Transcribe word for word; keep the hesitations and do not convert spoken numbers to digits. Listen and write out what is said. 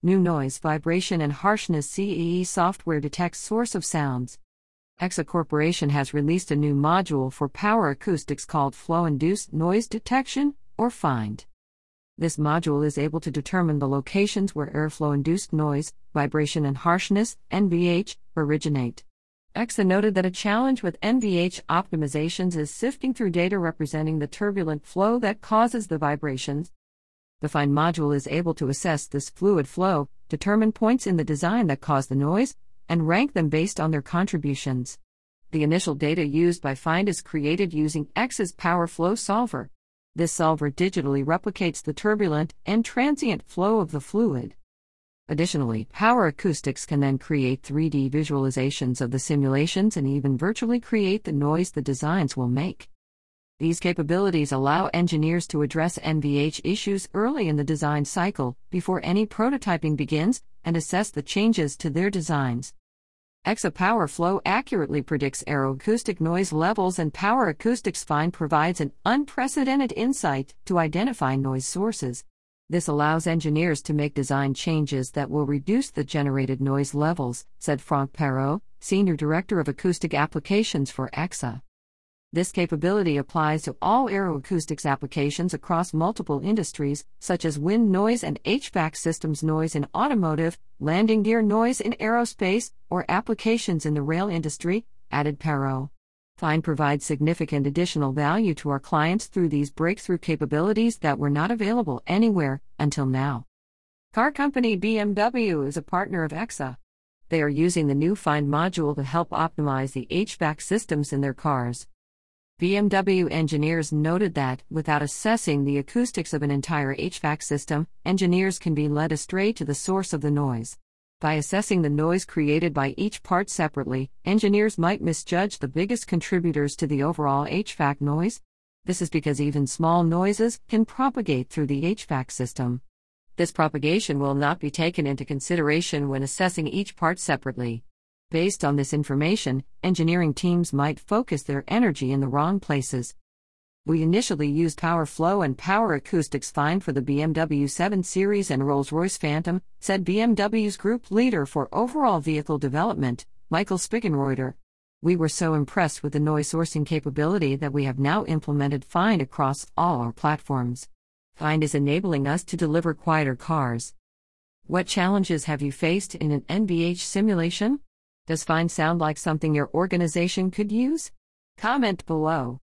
New noise, vibration, and harshness C A E software detects source of sounds. Exa Corporation has released a new module for power acoustics called Flow-Induced Noise Detection, or FIND. This module is able to determine the locations where airflow-induced noise, vibration, and harshness, N V H, originate. Exa noted that a challenge with N V H optimizations is sifting through data representing the turbulent flow that causes the vibrations. The FIND module is able to assess this fluid flow, determine points in the design that cause the noise, and rank them based on their contributions. The initial data used by FIND is created using Exa's Power Flow Solver. This solver digitally replicates the turbulent and transient flow of the fluid. Additionally, Power Acoustics can then create three D visualizations of the simulations and even virtually create the noise the designs will make. These capabilities allow engineers to address N V H issues early in the design cycle, before any prototyping begins, and assess the changes to their designs. Exa Power Flow accurately predicts aeroacoustic noise levels, and Power Acoustics FIND provides an unprecedented insight to identify noise sources. This allows engineers to make design changes that will reduce the generated noise levels, said Franck Perrault, Senior Director of Acoustic Applications for Exa. This capability applies to all aeroacoustics applications across multiple industries, such as wind noise and H V A C systems noise in automotive, landing gear noise in aerospace, or applications in the rail industry, added Perrault. FIND provides significant additional value to our clients through these breakthrough capabilities that were not available anywhere until now. Car company B M W is a partner of Exa. They are using the new FIND module to help optimize the H V A C systems in their cars. B M W engineers noted that, without assessing the acoustics of an entire H V A C system, engineers can be led astray to the source of the noise. By assessing the noise created by each part separately, engineers might misjudge the biggest contributors to the overall H V A C noise. This is because even small noises can propagate through the H V A C system. This propagation will not be taken into consideration when assessing each part separately. Based on this information, engineering teams might focus their energy in the wrong places. We initially used Power Flow and Power Acoustics FIND for the B M W seven Series and Rolls-Royce Phantom, said B M W's group leader for overall vehicle development, Michael Spiegenreuter. We were so impressed with the noise sourcing capability that we have now implemented FIND across all our platforms. FIND is enabling us to deliver quieter cars. What challenges have you faced in an N V H simulation? Does FIND sound like something your organization could use? Comment below.